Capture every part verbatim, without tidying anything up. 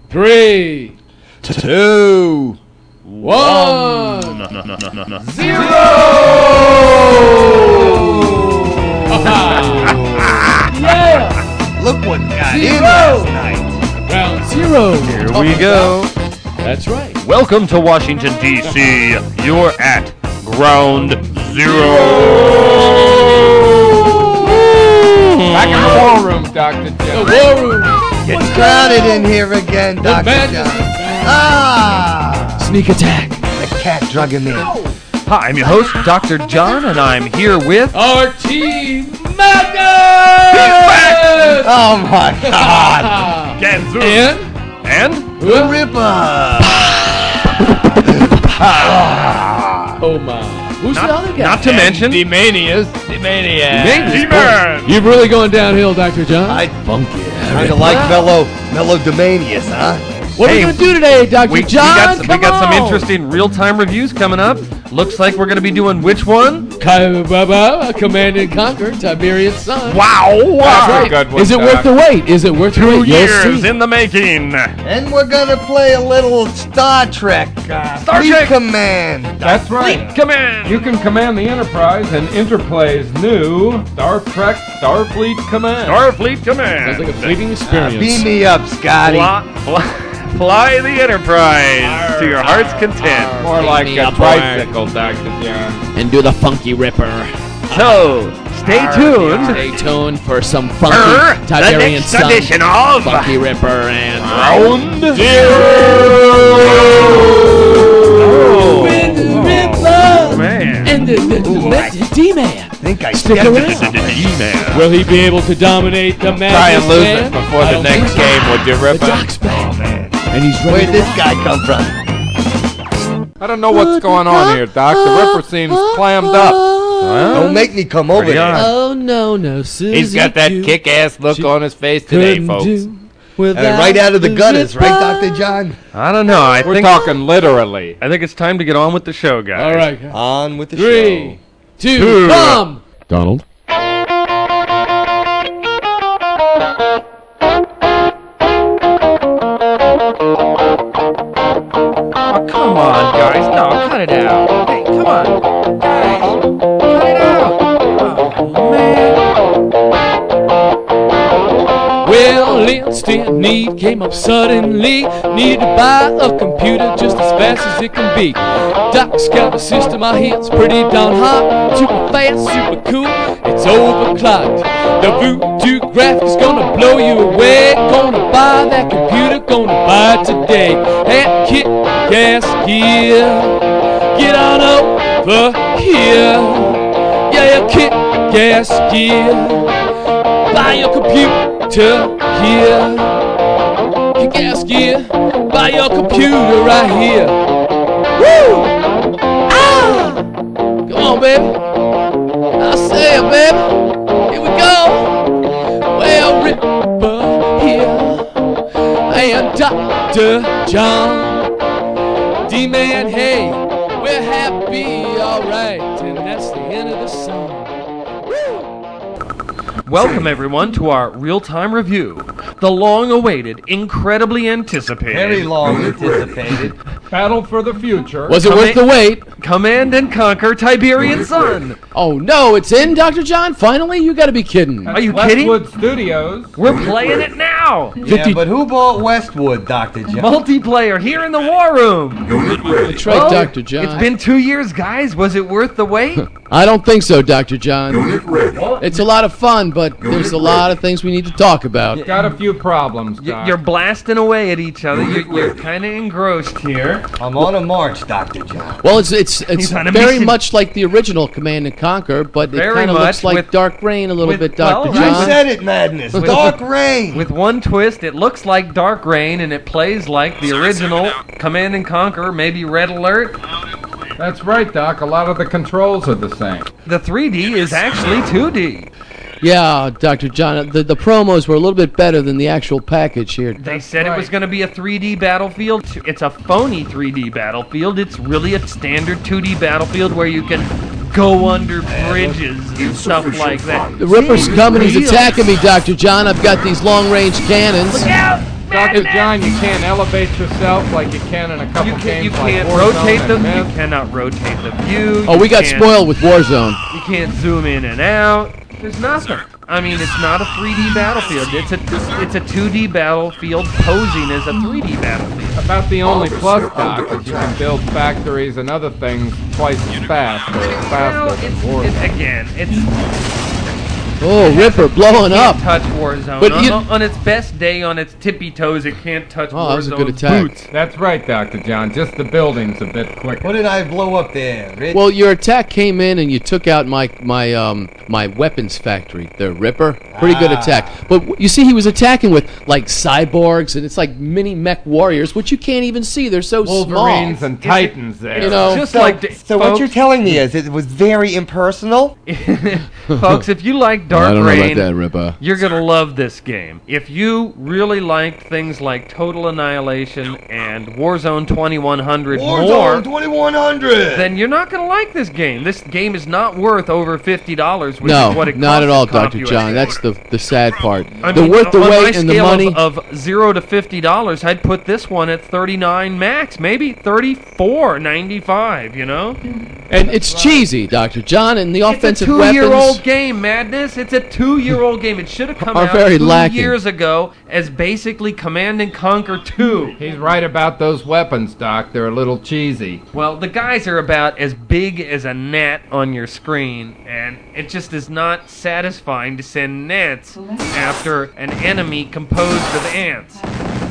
Three. Two. One. No, no, no, no, no, no. Zero. Yeah. Look what got Zero. in last night. Round zero. Here Oh, we go. That's right. Welcome to Washington, D C You're at Ground Zero. Back in the war room, Doctor The John. war room. It's crowded in here again, The Doctor madness John. is back. Ah! Sneak attack. The cat drug him in. Hi, I'm your host, Doctor John, and I'm here with... Our team Madness! Oh my God! Ganzu. And And? The Ripper! oh my. Who's Not, the other guy? not to mention... D-Manias. D-Manias. D-Man. You've really going downhill, Doctor John. I funky. Kind of like Mellow, Mellow Demanius, huh? What Hey, are we going to do today, Doctor We, we John? got, some, we Come got some on. interesting real-time reviews coming up. Looks like we're going to be doing which one? Ki- ba- ba- Command and Conquer, Tiberius Son. Wow! That's Right. a good one, Is it Doc. worth the wait? Is it worth the Two wait? You'll years see. in the making. And we're gonna play a little Star Trek. Uh, Star Fleet Trek. Command. That's right. Command. You can command the Enterprise and Interplay's new Star Trek Starfleet Command. Starfleet Command. Sounds like a fleeting experience. Beam me up, Scotty. Fly, fly, fly the Enterprise to your heart's content. More like me a up, tricycle, Doctor John. And do the funky ripper. So, stay tuned. Stay tuned for some funky Er, the Tiberian next Son, edition of Funky Ripper, and Round With Zero. the Ripper Man. and the, the, the, Ooh, I- the D-Man. I think I Stick stepped around. in something. E-Man. Will he be able to dominate the match? Try and lose it before the next game, would you, The Ripper? Doc's back. Oh, man. And he's ready Where'd to this rock. guy come from? I don't know what's going on here, Doc. The Ripper seems clammed up. Well, Don't make me come over Pretty there. odd. Oh, no, no, Susie. He's got that Q. kick-ass look She on his face today, couldn't folks. do without Uh, right out of the the gutters, right, Ripper. Doctor John? I don't know. I We're think talking literally. I think it's time to get on with the show, guys. All right. On with the Three, two, Two. come. Donald. Oh, come on, guys. No, cut it out. Hey, come on. Guys, cut it out. Oh, man. Well, instant need came up suddenly. Needed to buy a computer just as fast as it can be. Doc's got a system I hear it's pretty darn hot. Super fast, super cool, it's overclocked. The Voodoo graphics gonna blow you away. Gonna buy that computer, gonna buy it today. At Kit Gas Gear, get on over here. Yeah, Kit Gas Gear, buy your computer here. Kit Gas Gear, buy your computer right here. Woo! Ah! Come on, baby. I say it, baby. Here we go. Well, Ripper here and Doctor John, D-Man, hey, we're happy, all right, and that's the end of the song. Welcome, everyone, to our real-time review. The long-awaited, incredibly anticipated... Very long anticipated. Battle for the future. Was it Come worth in- the wait? Command and Conquer Tiberian Sun. Oh no, it's in, Doctor John? Finally? You gotta be kidding. Are you kidding? Westwood Studios. We're playing it now. Yeah, fifty but who bought Westwood, Doctor John? Multiplayer here in the war room. That's right, Well, Doctor John. It's been two years, guys. Was it worth the wait? I don't think so, Doctor John. It's a lot of fun, but there's a lot of things we need to talk about. Got a few problems, Y- Doc. You're blasting away at each other. You're, you're kind of engrossed here. I'm on a march, Doctor John. Well, it's it's it's He's on a very mission. much like the original Command and Conquer, but it Very kind of looks much like with- Dark Rain a little with- bit, well, Doctor You right. John. said it, Madness. Dark Rain. With one twist, it looks like Dark Rain, and it plays like the original Command and Conquer, maybe Red Alert. That's right, Doc. A lot of the controls are the same. The three D is actually two D. Yeah, Doctor John, the, the promos were a little bit better than the actual package here. They said it was right. going to be a three D battlefield. It's a phony three D battlefield. It's really a standard two D battlefield where you can go under bridges and stuff like that. The Ripper's coming, he's Real. attacking me, Doctor John. I've got these long-range cannons. Look out! Doctor John, you can't elevate yourself like you can in a couple You can't, games you like can't Warzone rotate and the. You Myth. cannot rotate the view. Oh, you we got can't- spoiled with Warzone. You can't zoom in and out. There's nothing. I mean, it's not a three D battlefield. It's a it's a two D battlefield posing as a three D battlefield. About the only plus, Doc, is you can build factories and other things twice as fast or Well, faster than it's, Warzone. it's again, it's Oh, Ripper blowing up. can't touch Warzone. But on, you- on its best day, on its tippy toes, it can't touch Oh, Warzone's that was a good attack. boots. That's right, Doctor John. Just the building's a bit quicker. What did I blow up there, Rich? Well, your attack came in and you took out my my um my weapons factory, the Ripper. Pretty good Ah. attack. But w- you see, he was attacking with like cyborgs and it's like mini mech warriors, which you can't even see. They're so Wolverines small. and Titans there. You know, Just so, like the- so what folks- you're telling me is it was very impersonal? Folks, if you like I Dark don't know Rain, about that, Ripper. you're gonna love this game. If you really like things like Total Annihilation and Warzone twenty-one hundred more, Warzone twenty-one hundred! then you're not gonna like this game. This game is not worth over fifty dollars, which No, is what it not costs at all, at Comp Doctor U S A. John. That's the the sad part. I the mean, worth the on my wait and the scale money. Of, of zero to fifty dollars, I'd put this one at thirty-nine max, maybe thirty-four ninety-five. You know, and it's cheesy, Doctor John, and the it's a offensive two-year-old weapons. game, Madness. It's a two-year-old game. It should have come Are out very two lacking. years ago as basically Command and Conquer two. He's right about those weapons, Doc. They're a little cheesy. Well, the guys are about as big as a gnat on your screen, and it just is not satisfying to send gnats after an enemy composed of ants.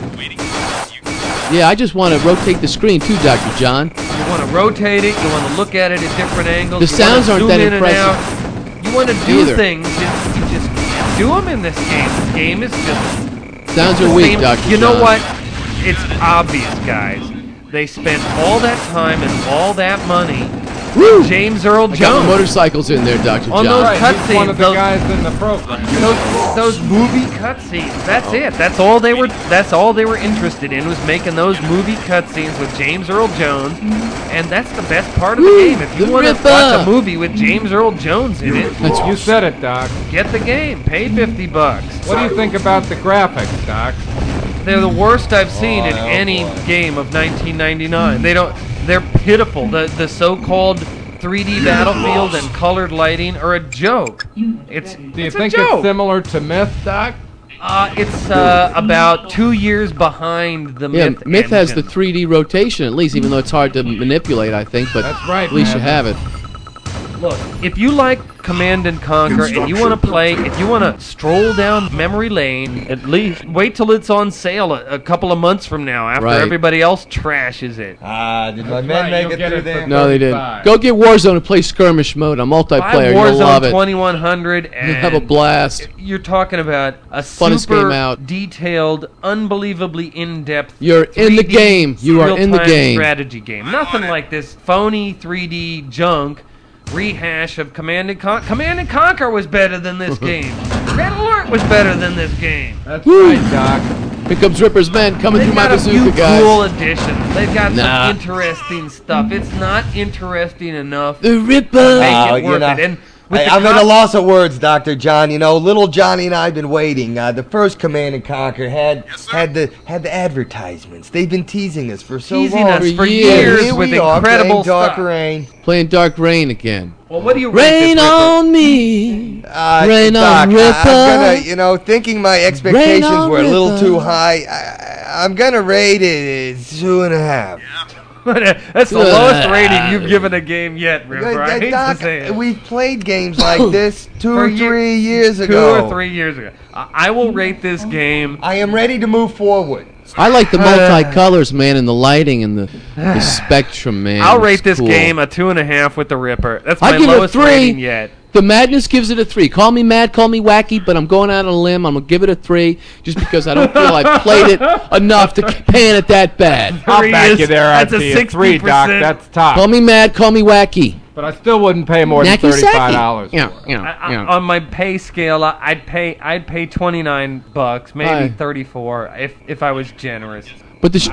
Yeah, I just want to rotate the screen too, Doctor John. You want to rotate it, you want to look at it at different angles. The you wanna sounds aren't zoom that in and impressive. out. You want to do Either. things, and you just can't do them in this game. This game is just Sounds the are weak, same- Doctor You know John. what? It's obvious, guys. They spent all that time and all that money. Woo! James Earl I got my Jones. motorcycles in there, Doctor On John. those Right, he's one cutscenes, of the those- guys in the program. Those, those movie cutscenes. That's it. That's all they were. That's all they were interested in was making those movie cutscenes with James Earl Jones, and that's the best part of the Woo, game. If you the want to Ripper. watch a movie with James Earl Jones in it, That's You said it, Doc. get the game. Pay fifty bucks. What do you think about the graphics, Doc? They're the worst I've seen in Boy, oh any boy. game of nineteen ninety-nine. They don't. They're pitiful. The the so-called three D battlefield and colored lighting are a joke. It's Do you it's think a joke. it's similar to Myth, Doc? Uh, it's uh, about two years behind the Yeah, Myth. Myth has the engine. three D rotation at least, even though it's hard to manipulate, I think. But That's right, at least you man. have it. Look, if you like Command and Conquer and you want to play, if you want to stroll down memory lane, at least wait till it's on sale a, a couple of months from now after Right. everybody else trashes it. Ah, did my That's men right, make you'll it get through it for there? No, they didn't. thirty-five. Go get Warzone and play skirmish mode on Buy multiplayer. You'll love Warzone it. twenty-one hundred and You'll have a blast. You're talking about a Funnest super game out. detailed, unbelievably in-depth. You're in the three D game. You are in the real-time game. Strategy game. Nothing like this phony three D junk rehash of Command and Conquer. Command and Conquer was better than this game. Red Alert was better than this game. That's Woo. right, Doc. Here comes Ripper's men coming They've through my got a few bazooka, guys. cool additions. They've got Nah. some interesting stuff. It's not interesting enough. The Ripper. Make Oh, it you worth know, it. And with I, the I'm at a con- loss of words, Doctor John. You know, little Johnny and I have been waiting. Uh, the first Command and Conquer had had the had the advertisements. They've been teasing us for so teasing long. us For for years. years Here with we are, incredible playing Dark stuff. Rain. Playing Dark Rain again. Well, what do you rate Rain this, Ripper? on me. Uh, Rain Doc, on I, Ripper. I'm gonna, you know, thinking my expectations on were a little Ripper. too high. I, I'm gonna rate it as two and a half. That's the Uh, lowest rating you've given a game yet, Ripper. I Uh, hate Doc, to say it. we've played games like this two For or ye- three years Two ago. or three years ago. I I will rate this game. I am ready to move forward. I like the multicolors, man, and the lighting and the, the spectrum, man. I'll It's rate this cool. game a two and a half with the Ripper. That's I my give it a lowest three. rating yet. The Madness gives it a three. Call me mad, call me wacky, but I'm going out on a limb. I'm gonna give it a three, just because I don't feel I played it enough to pan it that bad. I'll Three back is- you there, that's a I'd sixty three, Doc. percent. That's top. Call me mad, call me wacky. But I still wouldn't pay more than Nacky thirty-five sacky. dollars. Yeah, for it. yeah, I, I, yeah. on my pay scale, I- I'd pay I'd pay twenty nine bucks, maybe Aye. thirty four if if I was generous. But the sh-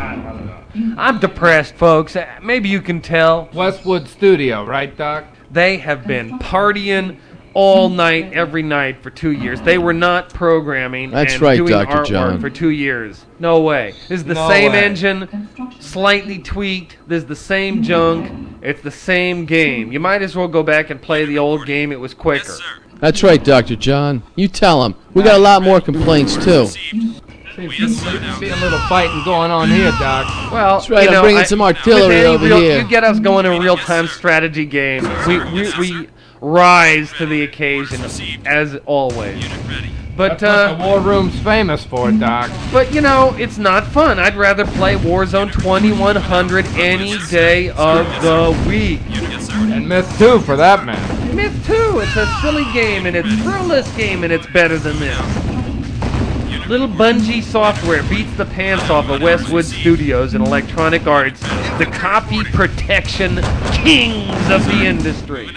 I'm depressed, folks. Uh, Maybe you can tell. Westwood Studio, right, Doc? They have been partying all night, every night for two years. They were not programming That's and right, doing Doctor artwork John. for two years. No way. This is the No same way. engine, slightly tweaked. This is the same junk. It's the same game. You might as well go back and play the old game. It was quicker. That's right, Doctor John. You tell him. We got a lot more complaints, too. Seems to be a little fighting going on here, Doc. Well, That's right, you I'm know, bringing I- some artillery with any over real, here. You get us going in real-time strategy games. We, we, we rise to the occasion, as always. But, That's what uh, the war room's famous for, Doc. but you know, it's not fun. I'd rather play Warzone twenty-one hundred any day of the week. And Myth two, for that matter. Myth two, it's a silly game, and it's a thrillless game, and it's better than this. Little Bungie Software beats the pants off of Westwood Studios and Electronic Arts, the copy protection kings of the industry.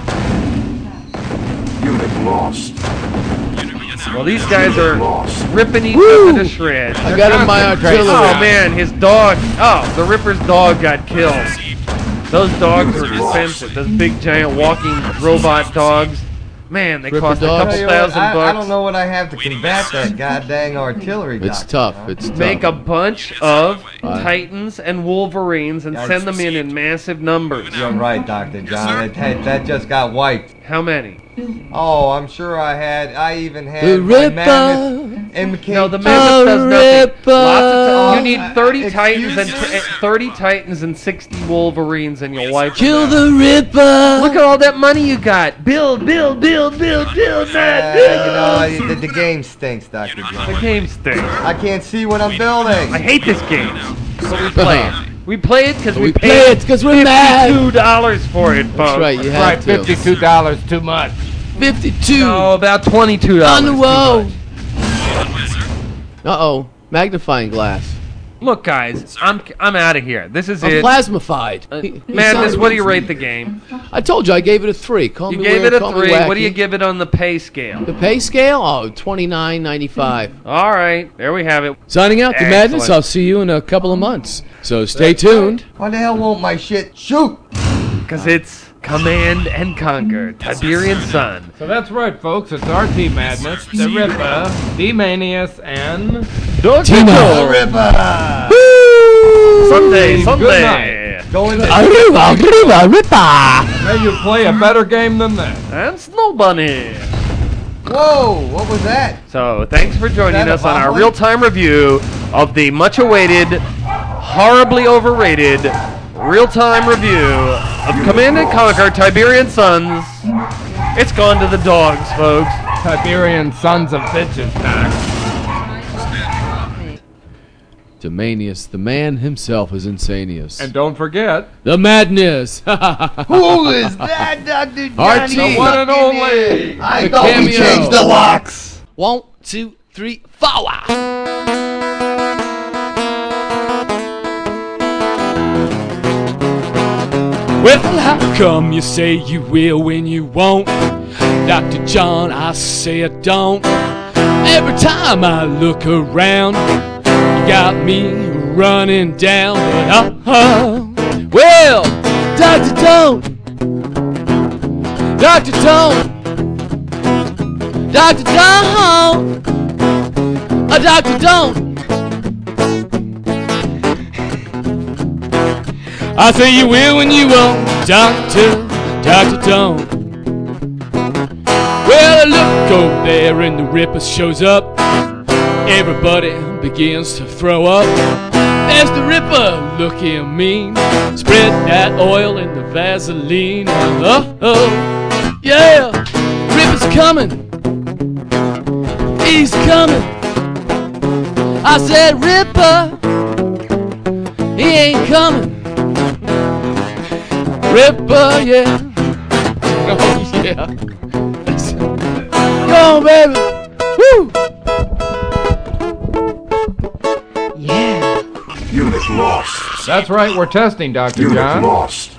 Unit lost. Well, these guys are Lost. ripping each Woo! other to shreds. I got him my artillery. Oh man, his dog. Oh, the Ripper's dog got killed. Those dogs are expensive. Those big giant walking robot dogs. Man, they Ripper cost a dogs? couple Tell you what, thousand I, bucks. I don't know what I have to combat that goddamn artillery. It's Doctor tough. John. It's tough. Make a bunch of Aye. Titans and Wolverines and send them in in massive numbers. You're right, Doctor John. That, that, that just got wiped. How many? Oh, I'm sure I had. I even had The my Ripper. mammoth M K. No, the two. mammoth does nothing. Ripper. Lots of ti- you Uh, need thirty excuse Titans and me? t- eh, thirty Titans and sixty Wolverines, and you'll wipe Kill them out. the Ripper. Look at all that money you got. Build, build, build, build, build, Uh, man, you know, the, the game stinks, Doctor The John. game stinks. I can't see what I'm building. I hate this game. But we play it. We play it because we, We play paid it 'cause we're mad. fifty-two dollars for it, folks. That's right, you Right, have to. fifty-two dollars too much. fifty-two. No, about twenty-two dollars. On the wall. Uh-oh. Magnifying glass. Look, guys, I'm I'm out of here. This is I'm it. plasmified. Uh, He- he Madness, sounded- what do you rate the game? I told you I gave it a three. Call You me gave weird, it a call me three. What do wacky. you give it on the pay scale? The pay scale? Oh, twenty-nine ninety-five. All right, there we have it. Signing out, the Madness. Excellent. I'll see you in a couple of months. So stay tuned. Why the hell won't my shit shoot? Because it's Command and Conquer, Tiberian Sun. So that's right, folks. It's R T Madness, the Ripper, D-Manius, and... Timo. Ripper! Sunday, Good Sunday. night. Go into Arriba, arriba, Ripper. May you play a better game than that. And Snow Bunny. Whoa, what was that? So, thanks for joining Is that a us on our bobblehead? real-time review of the much-awaited, horribly overrated, real-time review of Command and Conquer Tiberian Suns. It's gone to the dogs, folks. Tiberian sons of bitches, Doc. Demanius, the man himself is Insanius. And don't forget, the Madness. Who is that, Doctor R T. Johnny? The one and only. I The thought we cameo. changed the locks. One, two, three, four. Well, how come you say you will when you won't? Doctor John, I say I don't. Every time I look around, you got me running down. But uh-huh. Well, Doctor Don't. Doctor Don't. Doctor Don't. A Doctor Don't. I say you will when you won't, Doctor, Doctor Don't. Well, I look over there and the Ripper shows up. Everybody begins to throw up. There's the Ripper looking mean. Spread that oil in the Vaseline. Uh-oh, yeah, Ripper's coming. He's coming. I said, Ripper, he ain't coming. Ripper, yeah. Oh, yeah. Go on, baby. Woo! Unit lost. That's right, we're testing, Doctor Unit John. lost.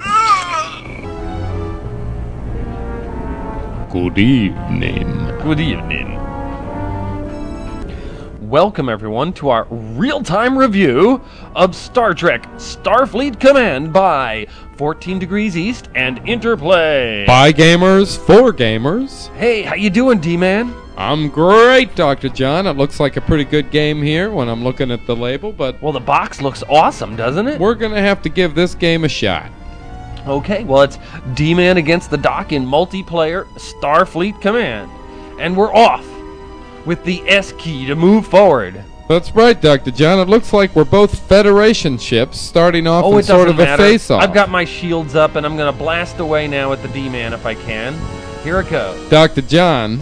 Good evening. Good evening. welcome everyone to our real-time review of Star Trek Starfleet Command by fourteen Degrees East and Interplay. By gamers, for gamers. Hey, how you doing, D-Man? I'm great, Doctor John. It looks like a pretty good game here when I'm looking at the label, but Well, the box looks awesome, doesn't it? we're going to have to give this game a shot. Okay, well, it's D-Man against the Doc in multiplayer Starfleet Command. And we're off with the S key to move forward. That's right, Doctor John. It looks like we're both Federation ships starting off Oh, in it sort doesn't of matter. a face-off. I've got my shields up, and I'm going to blast away now at the D-Man if I can. Here it goes. Doctor John,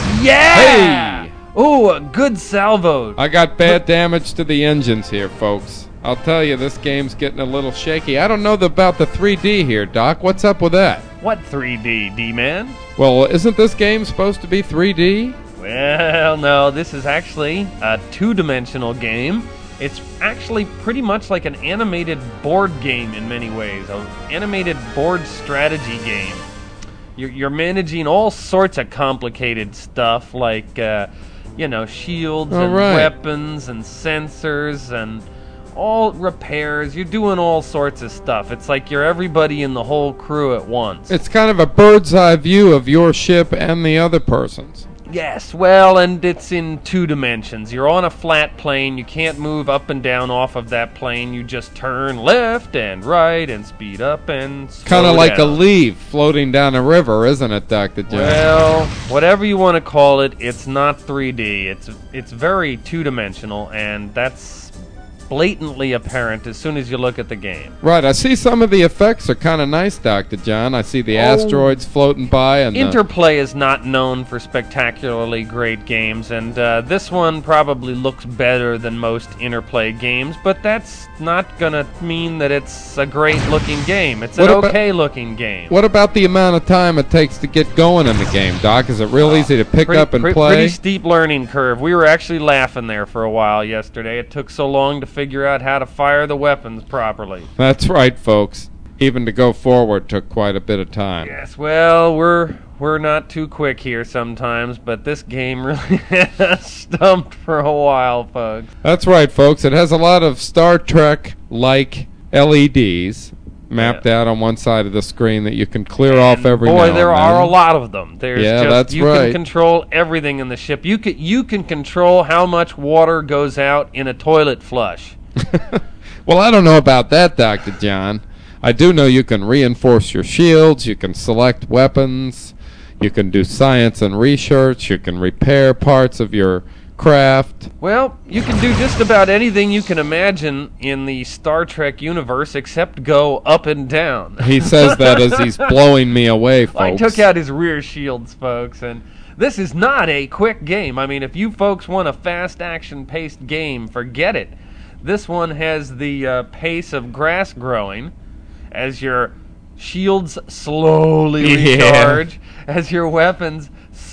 Yeah! Hey! Ooh, a good salvo. I got bad damage to the engines here, folks. I'll tell you, this game's getting a little shaky. I don't know the, about the three D here, Doc. What's up with that? What three D, D-Man? Well, isn't this game supposed to be three D? Well, no, this is actually a two-dimensional game. It's actually pretty much like an animated board game in many ways, an animated board strategy game. You're, you're managing all sorts of complicated stuff like, uh, you know, shields All and right. weapons and sensors and all repairs. You're doing all sorts of stuff. It's like you're everybody in the whole crew at once. It's kind of a bird's eye view of your ship and the other person's. Yes, well, and it's in two dimensions. You're on a flat plane. You can't move up and down off of that plane. You just turn left and right and speed up and slow Kind of like a down. leaf floating down a river, isn't it, Doctor John? Well, whatever you want to call it, it's not three D. It's it's very two-dimensional, and that's blatantly apparent as soon as you look at the game. Right, I see some of the effects are kind of nice, Doctor John. I see the Oh. asteroids floating by and the- Interplay is not known for spectacularly great games, and uh, this one probably looks better than most Interplay games, but that's not gonna mean that it's a great-looking game. It's an What about- okay-looking game. What about the amount of time it takes to get going in the game, Doc? Is it real easy to pick Pretty, up and pre- play? pretty steep learning curve. We were actually laughing there for a while yesterday. It took so long to figure out how to fire the weapons properly. That's right, folks. Even to go forward took quite a bit of time. Yes, well, we're we're not too quick here sometimes, but this game really has stumped for a while, folks. That's right, folks. It has a lot of Star Trek-like L E Ds mapped Yeah. out on one side of the screen that you can clear off every Boy, now there and are a then. lot of them. There's Yeah, just, that's you right. can control everything in the ship. You can you can control how much water goes out in a toilet flush. Well, I don't know about that, Doctor John. I do know you can reinforce your shields, you can select weapons, you can do science and research, you can repair parts of your craft. Well, you can do just about anything you can imagine in the Star Trek universe except go up and down. He says that as he's blowing me away, folks. I took out his rear shields, folks, and this is not a quick game. I mean, if you folks want a fast action-paced game, forget it. This one has the uh, pace of grass growing as your shields slowly Yeah. recharge, as your weapons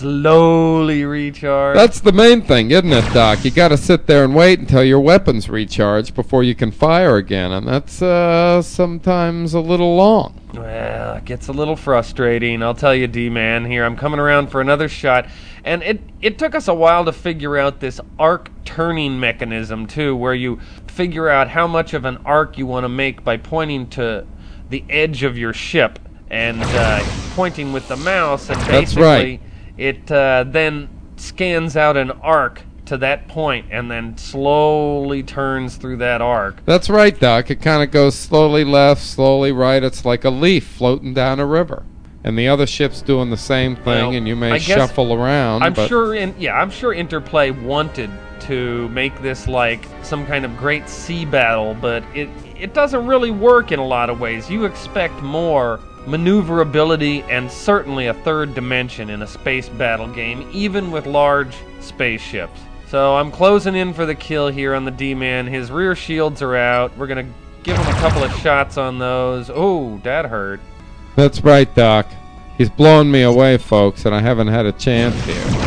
slowly recharge. That's the main thing, isn't it, Doc? You got to sit there and wait until your weapons recharge before you can fire again, and that's uh, sometimes a little long. Well, it gets a little frustrating. I'll tell you, D-Man, here. I'm coming around for another shot. And it, it took us a while to figure out this arc turning mechanism, too, where you figure out how much of an arc you want to make by pointing to the edge of your ship and uh, pointing with the mouse. And That's basically, right. it uh, then scans out an arc to that point and then slowly turns through that arc. That's right, Doc. It kind of goes slowly left, slowly right. It's like a leaf floating down a river. And the other ship's doing the same thing, Well, and you may I guess shuffle around. I'm but sure, in, yeah, I'm sure Interplay wanted to make this like some kind of great sea battle, but it it doesn't really work in a lot of ways. You expect more maneuverability and certainly a third dimension in a space battle game, even with large spaceships. So I'm closing in for the kill here on the D-Man. His rear shields are out. We're gonna give him a couple of shots on those. Oh, that hurt. That's right, Doc. He's blowing me away, folks, and I haven't had a chance here.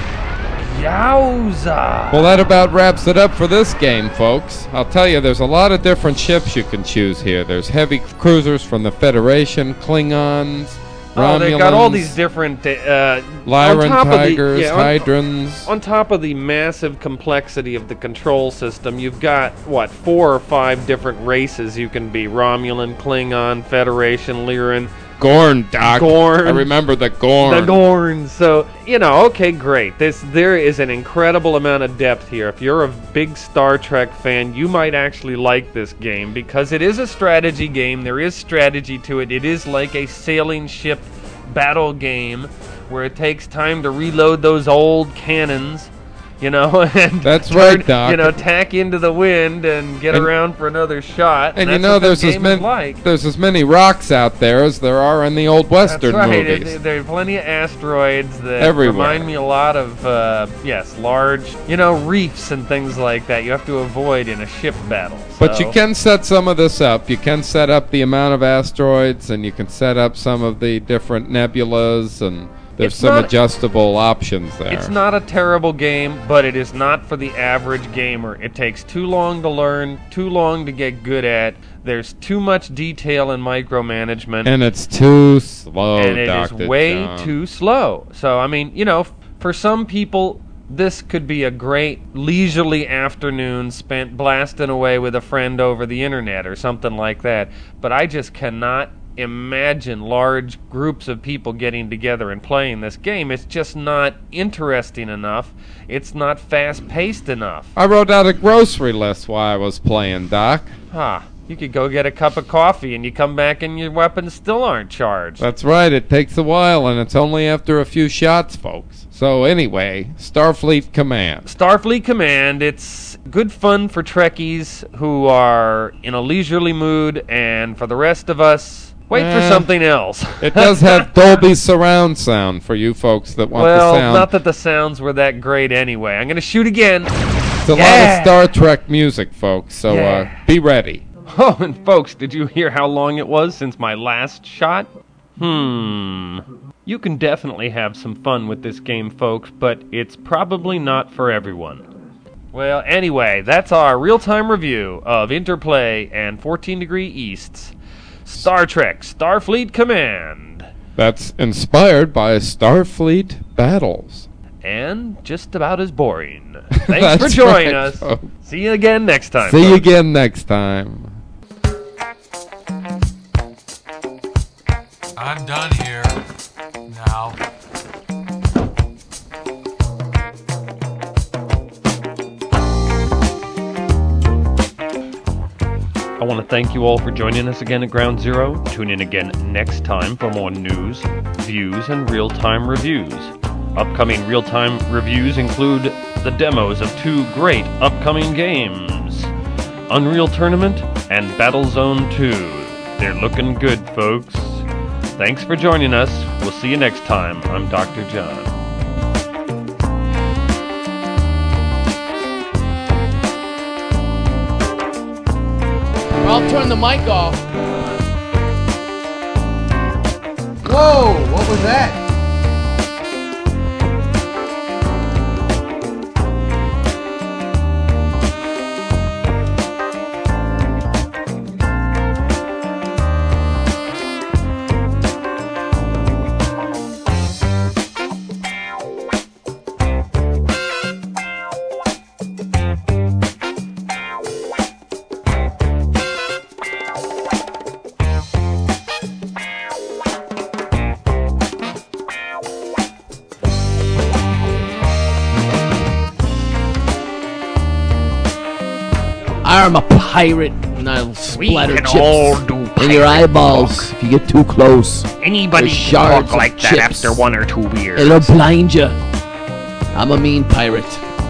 Yowza! Well, that about wraps it up for this game, folks. I'll tell you, there's a lot of different ships you can choose here. There's heavy cruisers from the Federation, Klingons, Oh, they've got all these different uh, Lyran on top Tigers, of the, yeah, on- Hydrons. On top of the massive complexity of the control system, you've got, what, four or five different races you can be. Romulan, Klingon, Federation, Lyran. Gorn, Doc. Gorn. I remember the Gorn. The Gorn. So, you know, okay, great. This There is an incredible amount of depth here. If you're a big Star Trek fan, you might actually like this game because it is a strategy game. There is strategy to it. It is like a sailing ship battle game where it takes time to reload those old cannons, you know, and That's turn, right, Doc. you know, tack into the wind and get And- around for another shot. And that's you know, what this there's as game many is like. there's as many rocks out there as there are in the old Western That's right. movies. It- there are plenty of asteroids that Everywhere. remind me a lot of, uh, yes, large, you know, reefs and things like that you have to avoid in a ship battle. But So- you can set some of this up. You can set up the amount of asteroids, and you can set up some of the different nebulas, and there's It's some not- adjustable options there. It's not a terrible game, but it is not for the average gamer. It takes too long to learn, too long to get good at. There's too much detail and micromanagement. And it's too slow, and it is Doctor way John. too slow. So, I mean, you know, f- for some people, this could be a great leisurely afternoon spent blasting away with a friend over the internet or something like that. But I just cannot imagine large groups of people getting together and playing this game. It's just not interesting enough. It's not fast-paced enough. I wrote out a grocery list while I was playing, Doc. Huh. You could go get a cup of coffee and you come back and your weapons still aren't charged. That's right, it takes a while, and it's only after a few shots, folks. So anyway, Starfleet Command. Starfleet Command, it's good fun for Trekkies who are in a leisurely mood, and for the rest of us, wait for Eh, something else. It does have Dolby surround sound for you folks that want well, the sound. not that the sounds were that great anyway. I'm going to shoot again. It's a lot Yeah. of Star Trek music, folks, so Yeah. uh, be ready. Oh, and folks, did you hear how long it was since my last shot? Hmm. You can definitely have some fun with this game, folks, but it's probably not for everyone. Well, anyway, that's our real-time review of Interplay and fourteen Degree East's Star Trek Starfleet Command. That's inspired by Starfleet battles. And just about as boring. Thanks That's for joining right, us. folks. See you again next time. See you folks. again next time. I'm done here. Now. I want to thank you all for joining us again at Ground Zero. Tune in again next time for more news, views, and real-time reviews. Upcoming real-time reviews include the demos of two great upcoming games, Unreal Tournament and Battlezone two. They're looking good, folks. Thanks for joining us. We'll see you next time. I'm Doctor John. I'll turn the mic off. Whoa, what was that? I'm a pirate, and I'll splatter can chips all do in your pirate eyeballs talk. if you get too close. Anybody There's can shards talk of like that chips. after one or two beers. It'll blind you. I'm a mean pirate.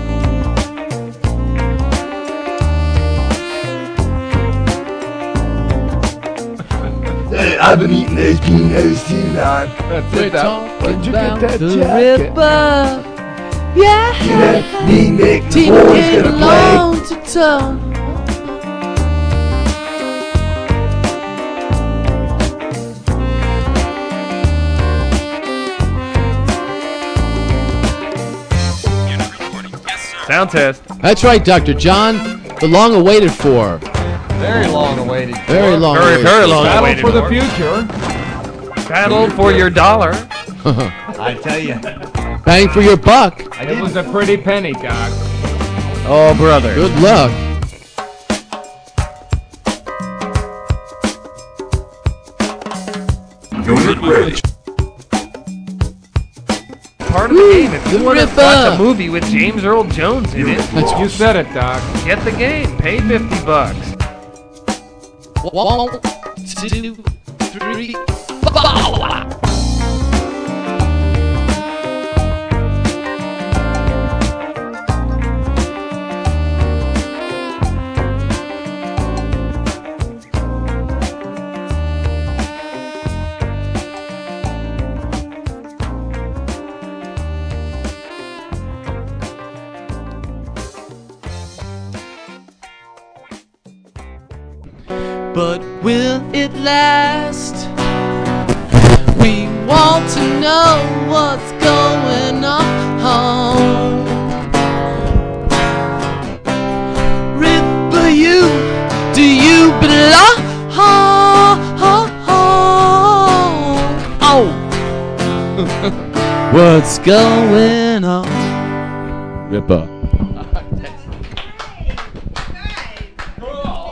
Hey, I've been eating those peanuts too, man. We're talking Where'd you get about that the jacket? river. Yeah. You know, me, Nick, the Team boys came gonna play. along to town. Sound test. That's right, Doctor John. The long awaited for. Very long awaited. Very long Very, awaited very for. long Battle awaited for the for. future. Battle for your dollar. I tell you. Bang for your buck. It was a pretty penny, Doc. Oh, brother. Good luck. Unit ready. Part of the game. If you Good want to ripper. watch a movie with James Earl Jones in it, That's You said it, Doc. get the game. Pay fifty bucks. One, two, three, four. But will it last? We want to know what's going on. Ripper, you, do you belong? Oh, what's going on? Ripper.